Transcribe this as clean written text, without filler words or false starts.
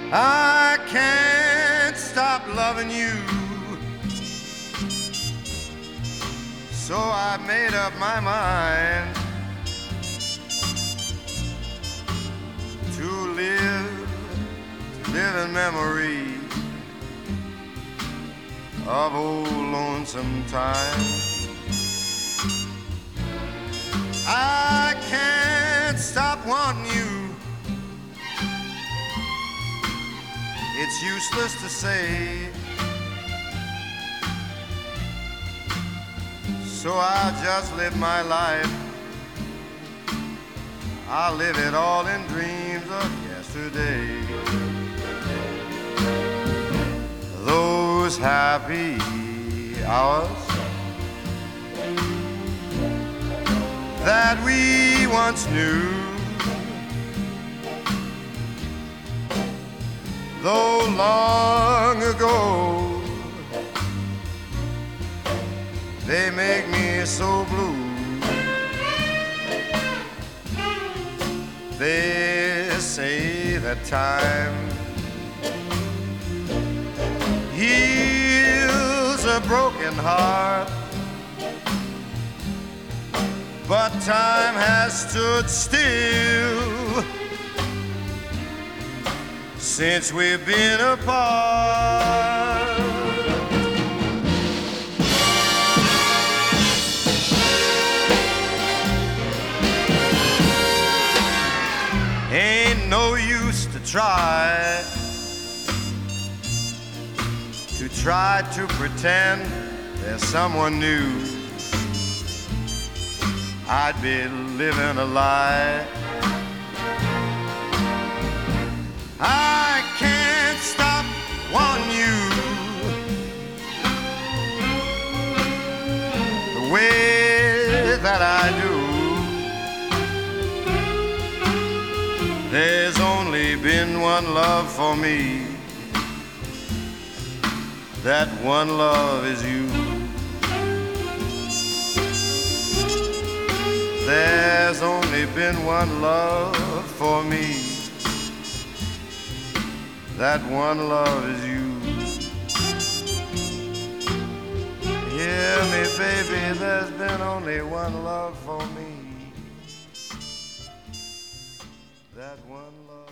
I can't stop loving you, so I made up my mind to live in memory of old lonesome time. I can't stop wanting you. It's useless to say, so I'll just live my life. I'll live it all in dreams of yesterday. Those happy hours that we once knew, though long ago, they make me so blue. They say that time heals a broken heart, but time has stood still since we've been apart. Ain't no use to try to pretend there's someone new. I'd be living a lie. I can't stop wanting you the way that I do. There's only been one love for me. That one love is you. There's only been one love for me. That one love is you. Hear me, baby, there's been only one love for me. That one love.